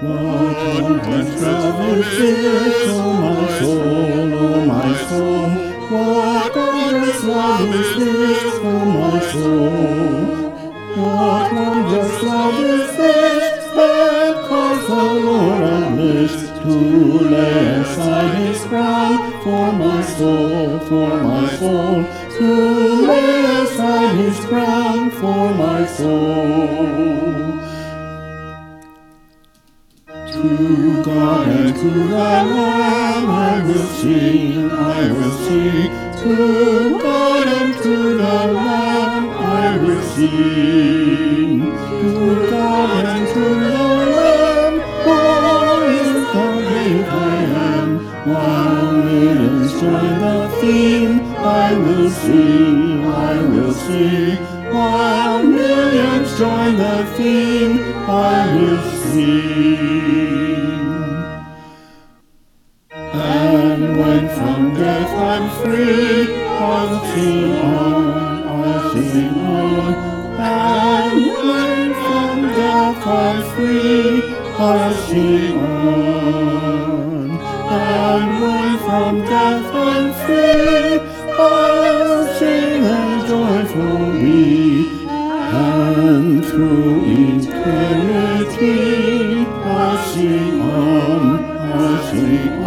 What wondrous love is this, O my soul, O my soul? What wondrous love is this, O my soul? What wondrous love is this that caused the Lord of bliss to lay aside his crown for my soul, to lay aside his crown for my soul? To God and to the Lamb I will sing, I will sing. To God and to the Lamb I will sing. To God and to the Lamb, oh, is the great I am. While millions join the theme, I will sing, I will sing. While millions join the theme, I will sing. And when from death I'm free, I'll sing on, I'll sing on. And when from death I'm free, I'll sing on. And when from death I'm free, I'll sing a joyful be. And through eternity, I'll sing on, I'll sing on.